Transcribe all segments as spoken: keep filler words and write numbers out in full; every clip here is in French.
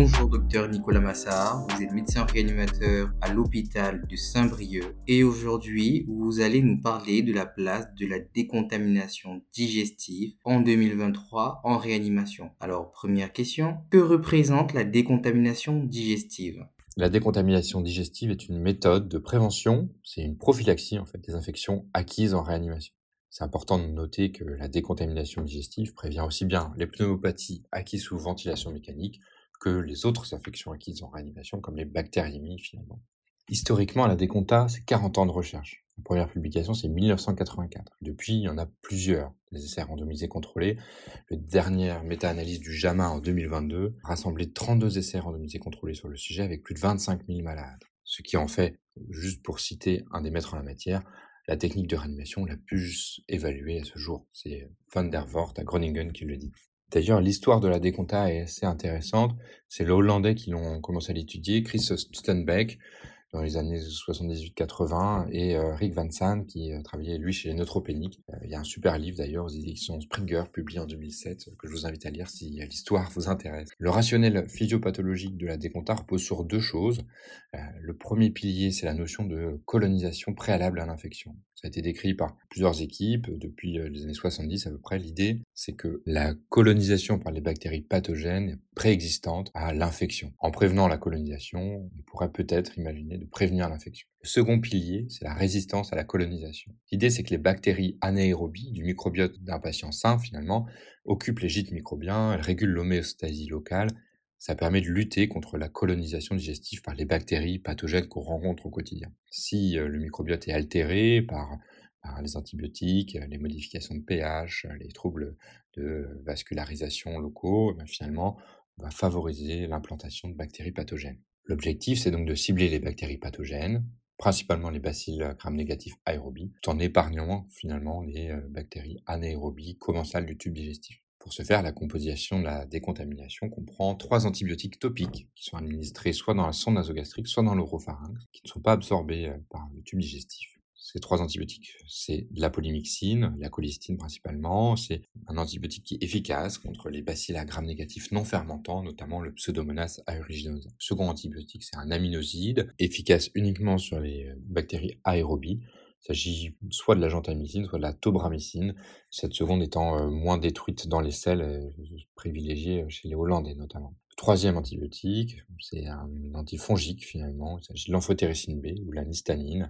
Bonjour docteur Nicolas Massard, vous êtes médecin réanimateur à l'hôpital de Saint-Brieuc et aujourd'hui vous allez nous parler de la place de la décontamination digestive en deux mille vingt-trois en réanimation. Alors première question, que représente la décontamination digestive? La décontamination digestive est une méthode de prévention, c'est une prophylaxie en fait des infections acquises en réanimation. C'est important de noter que la décontamination digestive prévient aussi bien les pneumopathies acquises sous ventilation mécanique que les autres infections acquises en réanimation comme les bactériémies finalement. Historiquement, la déconta, c'est quarante ans de recherche. La première publication, c'est mille neuf cent quatre-vingt-quatre. Depuis, il y en a plusieurs, des essais randomisés contrôlés. La dernière méta-analyse du JAMA en deux mille vingt-deux a rassemblé trente-deux essais randomisés contrôlés sur le sujet avec plus de vingt-cinq mille malades. Ce qui en fait, juste pour citer un des maîtres en la matière, la technique de réanimation la plus évaluée à ce jour. C'est Van der Voort à Groningen qui le dit. D'ailleurs, l'histoire de la déconta est assez intéressante. C'est les Hollandais qui l'ont commencé à l'étudier, Chris Stenbeck, dans les années soixante-dix-huit quatre-vingts, et euh, Rick Van San, qui euh, travaillait, lui, chez les Neutropéniques. Euh, il y a un super livre, d'ailleurs, aux éditions Springer, publié en deux mille sept, que je vous invite à lire si euh, l'histoire vous intéresse. Le rationnel physiopathologique de la déconta repose sur deux choses. Euh, le premier pilier, c'est la notion de colonisation préalable à l'infection. Ça a été décrit par plusieurs équipes depuis euh, les années soixante-dix à peu près. L'idée, c'est que la colonisation par les bactéries pathogènes est préexistante à l'infection. En prévenant la colonisation, on pourrait peut-être imaginer de prévenir l'infection. Le second pilier, c'est la résistance à la colonisation. L'idée, c'est que les bactéries anaérobies du microbiote d'un patient sain, finalement, occupent les gîtes microbiens, elles régulent l'homéostasie locale. Ça permet de lutter contre la colonisation digestive par les bactéries pathogènes qu'on rencontre au quotidien. Si euh, le microbiote est altéré par, par les antibiotiques, les modifications de pH, les troubles de vascularisation locaux, eh bien, finalement, on va favoriser l'implantation de bactéries pathogènes. L'objectif, c'est donc de cibler les bactéries pathogènes, principalement les bacilles gram-négatifs aérobies, tout en épargnant finalement les euh, bactéries anaérobies commensales du tube digestif. Pour ce faire, la composition de la décontamination comprend trois antibiotiques topiques qui sont administrés soit dans la sonde nasogastrique, soit dans l'oropharynx, qui ne sont pas absorbés euh, par le tube digestif. Ces trois antibiotiques, c'est de la polymyxine, la colistine principalement, c'est un antibiotique qui est efficace contre les bacilles à gram négatifs non fermentants, notamment le Pseudomonas aeruginosa. Le second antibiotique, c'est un aminoside, efficace uniquement sur les bactéries aérobies. Il s'agit soit de la gentamicine, soit de la tobramycine, cette seconde étant euh, moins détruite dans les selles, euh, privilégiée chez les Hollandais notamment. Le troisième antibiotique, c'est un antifongique finalement, il s'agit de l'amphotericine B ou la nystanine,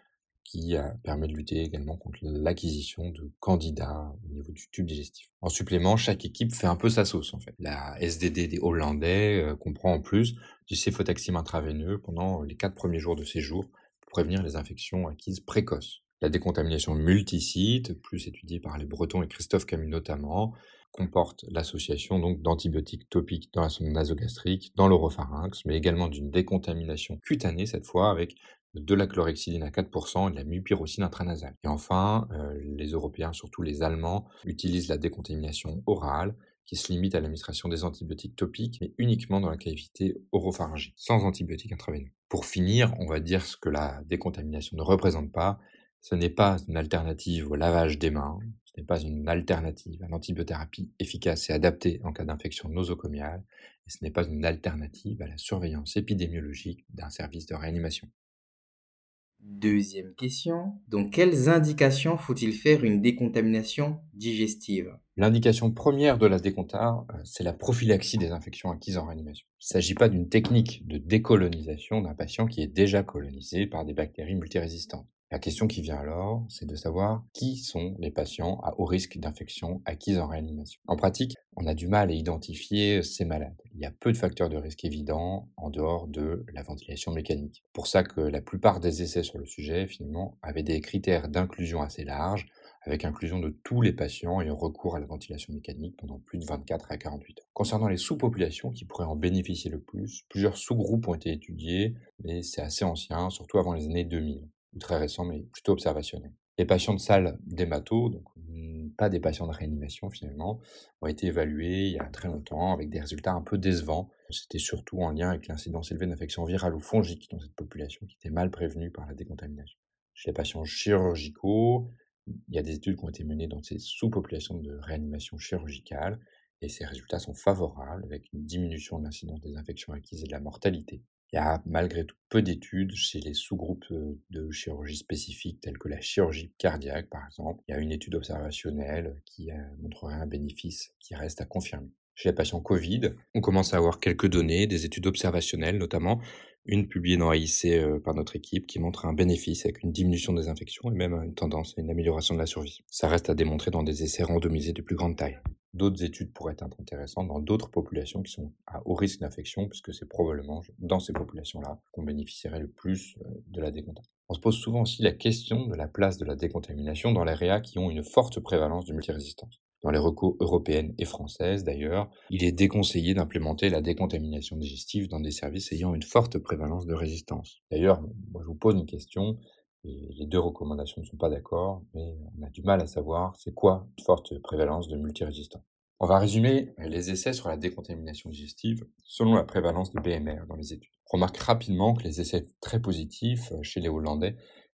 qui euh, permet de lutter également contre l'acquisition de candidats au niveau du tube digestif. En supplément, chaque équipe fait un peu sa sauce en fait. La S D D des Hollandais euh, comprend en plus du céfotaxime intraveineux pendant les quatre premiers jours de séjour pour prévenir les infections acquises précoces. La décontamination multisite, plus étudiée par les Bretons et Christophe Camus notamment, comporte l'association donc d'antibiotiques topiques dans la sonde nasogastrique, dans l'oropharynx, mais également d'une décontamination cutanée cette fois avec de la chlorhexidine à quatre pour cent et de la mupirocine intranasale. Et enfin, euh, les Européens, surtout les Allemands, utilisent la décontamination orale qui se limite à l'administration des antibiotiques topiques, mais uniquement dans la cavité oropharyngique, sans antibiotiques intraveineux. Pour finir, on va dire ce que la décontamination ne représente pas. Ce n'est pas une alternative au lavage des mains, ce n'est pas une alternative à l'antibiothérapie efficace et adaptée en cas d'infection nosocomiale, et ce n'est pas une alternative à la surveillance épidémiologique d'un service de réanimation. Deuxième question, dans quelles indications faut-il faire une décontamination digestive? L'indication première de la déconta, euh, c'est la prophylaxie des infections acquises en réanimation. Il ne s'agit pas d'une technique de décolonisation d'un patient qui est déjà colonisé par des bactéries multirésistantes. La question qui vient alors, c'est de savoir qui sont les patients à haut risque d'infection acquise en réanimation. En pratique, on a du mal à identifier ces malades. Il y a peu de facteurs de risque évidents en dehors de la ventilation mécanique. C'est pour ça que la plupart des essais sur le sujet, finalement, avaient des critères d'inclusion assez larges, avec inclusion de tous les patients ayant recours à la ventilation mécanique pendant plus de vingt-quatre à quarante-huit heures. Concernant les sous-populations qui pourraient en bénéficier le plus, plusieurs sous-groupes ont été étudiés, mais c'est assez ancien, surtout avant les années deux mille. Très récent, mais plutôt observationnel. Les patients de salle d'hémato, donc pas des patients de réanimation finalement, ont été évalués il y a très longtemps avec des résultats un peu décevants. C'était surtout en lien avec l'incidence élevée d'infections virales ou fongiques dans cette population qui était mal prévenue par la décontamination. Chez les patients chirurgicaux, il y a des études qui ont été menées dans ces sous-populations de réanimation chirurgicale et ces résultats sont favorables avec une diminution de l'incidence des infections acquises et de la mortalité. Il y a malgré tout peu d'études chez les sous-groupes euh, de chirurgie spécifiques tels que la chirurgie cardiaque par exemple. Il y a une étude observationnelle qui euh, montrerait un bénéfice qui reste à confirmer. Chez les patients Covid, on commence à avoir quelques données, des études observationnelles notamment, une publiée dans A I C euh, par notre équipe qui montre un bénéfice avec une diminution des infections et même une tendance à une amélioration de la survie. Ça reste à démontrer dans des essais randomisés de plus grande taille. D'autres études pourraient être intéressantes dans d'autres populations qui sont à haut risque d'infection, puisque c'est probablement dans ces populations-là qu'on bénéficierait le plus euh, de la décontamination. On se pose souvent aussi la question de la place de la décontamination dans les réa qui ont une forte prévalence de multirésistance. Dans les recos européennes et françaises d'ailleurs, il est déconseillé d'implémenter la décontamination digestive dans des services ayant une forte prévalence de résistance. D'ailleurs, moi, je vous pose une question, et les deux recommandations ne sont pas d'accord, mais on a du mal à savoir c'est quoi une forte prévalence de multirésistance. On va résumer les essais sur la décontamination digestive selon la prévalence de B M R dans les études. On remarque rapidement que les essais très positifs chez les Hollandais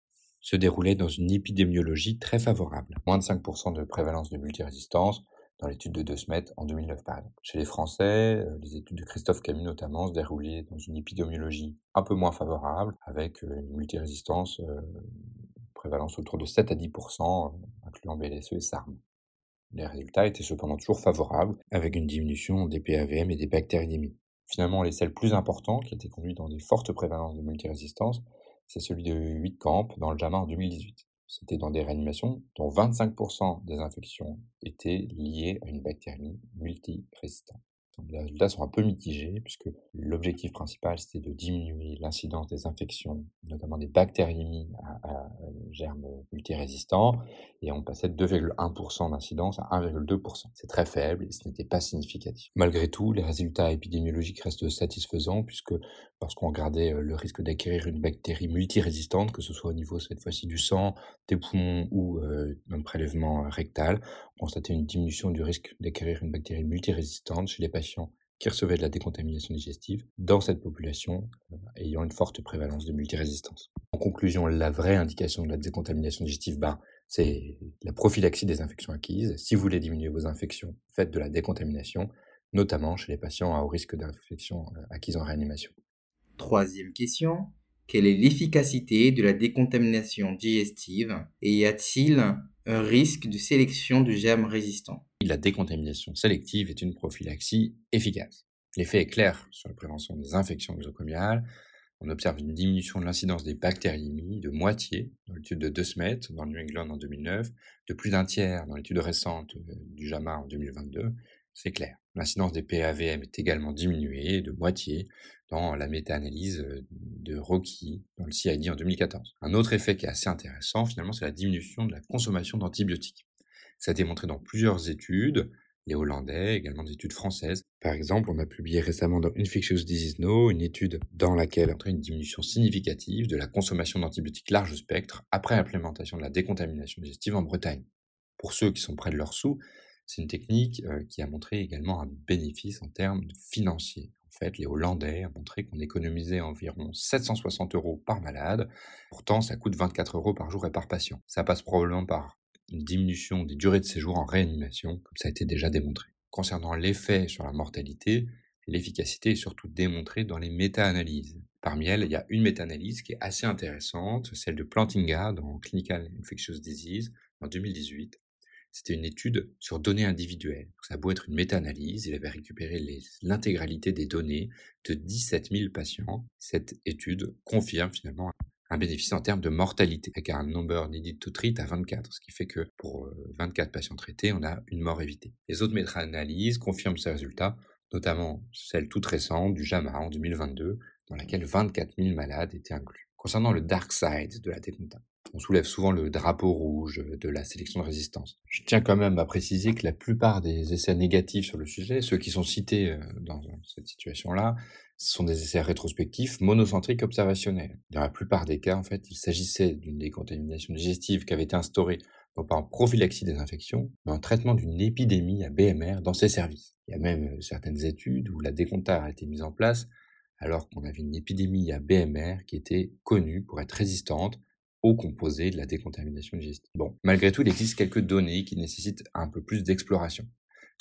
se déroulaient dans une épidémiologie très favorable. Moins de cinq pour cent de prévalence de multirésistance dans l'étude de De Smet en deux mille neuf par exemple. Chez les Français, les études de Christophe Camus notamment se déroulaient dans une épidémiologie un peu moins favorable, avec une multirésistance euh, prévalence autour de sept à dix pour cent, incluant B L S E et S A R M. Les résultats étaient cependant toujours favorables, avec une diminution des P A V M et des bactériémies. Finalement, l'essai le plus important, qui a été conduit dans des fortes prévalences de multirésistance, c'est celui de Huitkamp dans le JAMA en deux mille dix-huit. C'était dans des réanimations dont vingt-cinq pour cent des infections étaient liées à une bactérie multirésistante. Donc, les résultats sont un peu mitigés puisque l'objectif principal c'était de diminuer l'incidence des infections, notamment des bactériémies à, à germes multirésistants, et on passait de deux virgule un pour cent d'incidence à un virgule deux pour cent. C'est très faible et ce n'était pas significatif. Malgré tout, les résultats épidémiologiques restent satisfaisants puisque lorsqu'on regardait le risque d'acquérir une bactérie multirésistante, que ce soit au niveau cette fois-ci du sang, des poumons ou euh, d'un prélèvement rectal, on constatait une diminution du risque d'acquérir une bactérie multirésistante chez les patients qui recevaient de la décontamination digestive dans cette population euh, ayant une forte prévalence de multirésistance. En conclusion, la vraie indication de la décontamination digestive, ben, c'est la prophylaxie des infections acquises. Si vous voulez diminuer vos infections, faites de la décontamination, notamment chez les patients à haut risque d'infection euh, acquise en réanimation. Troisième question. Quelle est l'efficacité de la décontamination digestive et y a-t-il un risque de sélection de germes résistants? La décontamination sélective est une prophylaxie efficace. L'effet est clair sur la prévention des infections nosocomiales. On observe une diminution de l'incidence des bactériémies de moitié dans l'étude de De Smet dans le New England en deux mille neuf, de plus d'un tiers dans l'étude récente du JAMA en deux mille vingt-deux. C'est clair. L'incidence des P A V M est également diminuée de moitié dans la méta-analyse de Rocky dans le C I D en deux mille quatorze. Un autre effet qui est assez intéressant, finalement, c'est la diminution de la consommation d'antibiotiques. Ça a été montré dans plusieurs études, les Hollandais, également des études françaises. Par exemple, on a publié récemment dans Infectious Disease Now une étude dans laquelle on a montré une diminution significative de la consommation d'antibiotiques large spectre après l'implémentation de la décontamination digestive en Bretagne. Pour ceux qui sont près de leur sous, c'est une technique euh, qui a montré également un bénéfice en termes financiers. En fait, les Hollandais ont montré qu'on économisait environ sept cent soixante euros par malade. Pourtant, ça coûte vingt-quatre euros par jour et par patient. Ça passe probablement par une diminution des durées de séjour en réanimation, comme ça a été déjà démontré. Concernant l'effet sur la mortalité, l'efficacité est surtout démontrée dans les méta-analyses. Parmi elles, il y a une méta-analyse qui est assez intéressante, celle de Plantinga dans Clinical Infectious Disease en deux mille dix-huit. C'était une étude sur données individuelles. Ça a beau être une méta-analyse, il avait récupéré les, l'intégralité des données de dix-sept mille patients. Cette étude confirme finalement un bénéfice en termes de mortalité, avec un number needed to treat à vingt-quatre, ce qui fait que pour vingt-quatre patients traités, on a une mort évitée. Les autres méta-analyses confirment ces résultats, notamment celle toute récente du JAMA en deux mille vingt-deux, dans laquelle vingt-quatre mille malades étaient inclus. Concernant le dark side de la décontamination, on soulève souvent le drapeau rouge de la sélection de résistance. Je tiens quand même à préciser que la plupart des essais négatifs sur le sujet, ceux qui sont cités dans cette situation-là, ce sont des essais rétrospectifs monocentriques observationnels. Dans la plupart des cas, en fait, il s'agissait d'une décontamination digestive qui avait été instaurée non pas en prophylaxie des infections, mais en traitement d'une épidémie à B M R dans ces services. Il y a même certaines études où la déconta a été mise en place alors qu'on avait une épidémie à B M R qui était connue pour être résistante aux composés de la décontamination digestive. Bon, malgré tout, il existe quelques données qui nécessitent un peu plus d'exploration.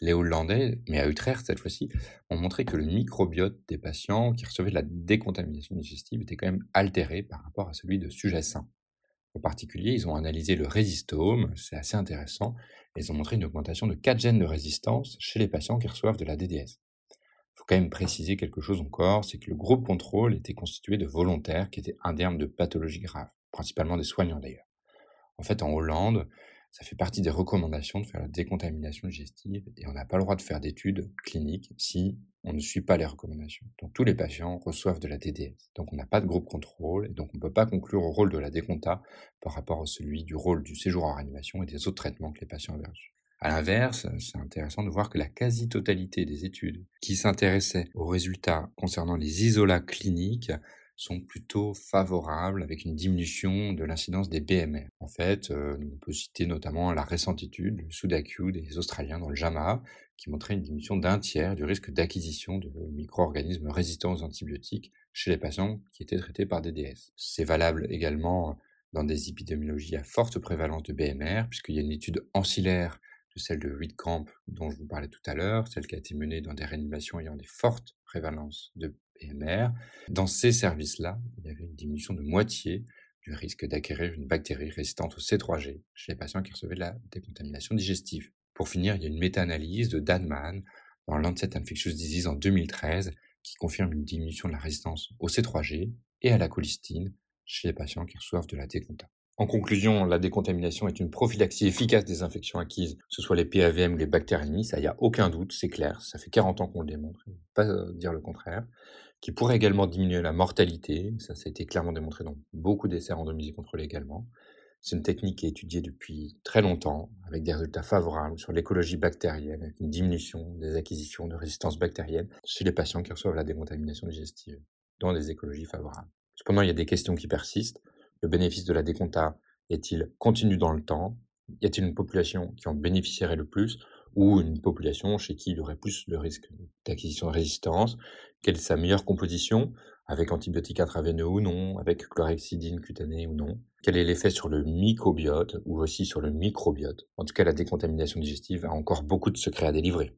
Les Hollandais, mais à Utrecht cette fois-ci, ont montré que le microbiote des patients qui recevaient de la décontamination digestive était quand même altéré par rapport à celui de sujets sains. En particulier, ils ont analysé le résistome, c'est assez intéressant, et ils ont montré une augmentation de quatre gènes de résistance chez les patients qui reçoivent de la D D S. Il faut quand même préciser quelque chose encore, c'est que le groupe contrôle était constitué de volontaires qui étaient indemnes de pathologies graves, principalement des soignants d'ailleurs. En fait, en Hollande, ça fait partie des recommandations de faire la décontamination digestive et on n'a pas le droit de faire d'études cliniques si on ne suit pas les recommandations. Donc tous les patients reçoivent de la D D S. Donc on n'a pas de groupe contrôle et donc on ne peut pas conclure au rôle de la déconta par rapport à celui du rôle du séjour en réanimation et des autres traitements que les patients avaient reçus. À l'inverse, c'est intéressant de voir que la quasi-totalité des études qui s'intéressaient aux résultats concernant les isolats cliniques sont plutôt favorables avec une diminution de l'incidence des B M R. En fait, euh, on peut citer notamment la récente étude du SUDAQ des Australiens dans le JAMA qui montrait une diminution d'un tiers du risque d'acquisition de micro-organismes résistants aux antibiotiques chez les patients qui étaient traités par D D S. C'est valable également dans des épidémiologies à forte prévalence de B M R, puisqu'il y a une étude ancillaire de celle de Wittkamp dont je vous parlais tout à l'heure, celle qui a été menée dans des réanimations ayant des fortes prévalences de B M R. Dans ces services-là, il y avait une diminution de moitié du risque d'acquérir une bactérie résistante au C trois G chez les patients qui recevaient de la décontamination digestive. Pour finir, il y a une méta-analyse de Danman dans Lancet Infectious Disease en deux mille treize qui confirme une diminution de la résistance au C trois G et à la colistine chez les patients qui reçoivent de la déconta. En conclusion, la décontamination est une prophylaxie efficace des infections acquises, que ce soit les P A V M ou les bactériémies, ça y a aucun doute, c'est clair, ça fait quarante ans qu'on le démontre, on ne peut pas dire le contraire, qui pourrait également diminuer la mortalité, ça, ça a été clairement démontré dans beaucoup d'essais randomisés contrôlés également. C'est une technique qui est étudiée depuis très longtemps, avec des résultats favorables sur l'écologie bactérienne, avec une diminution des acquisitions de résistance bactérienne chez les patients qui reçoivent la décontamination digestive, dans des écologies favorables. Cependant, il y a des questions qui persistent. Le bénéfice de la déconta est-il continu dans le temps? Y a-t-il une population qui en bénéficierait le plus ou une population chez qui il y aurait plus de risque d'acquisition de résistance? Quelle est sa meilleure composition, avec antibiotiques intraveineux ou non, avec chlorhexidine cutanée ou non? Quel est l'effet sur le mycobiote ou aussi sur le microbiote? En tout cas, la décontamination digestive a encore beaucoup de secrets à délivrer.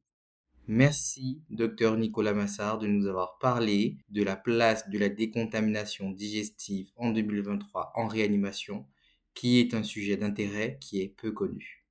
Merci, docteur Nicolas Massard, de nous avoir parlé de la place de la décontamination digestive en deux mille vingt-trois en réanimation, qui est un sujet d'intérêt qui est peu connu.